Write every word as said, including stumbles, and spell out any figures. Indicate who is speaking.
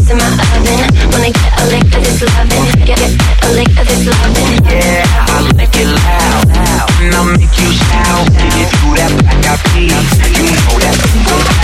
Speaker 1: in my oven. Wanna get a lick of this lovin', get, get a lick of this lovin'.
Speaker 2: Yeah, I like it loud, and I'll make you shout. If you do that black eyed peas, you know that.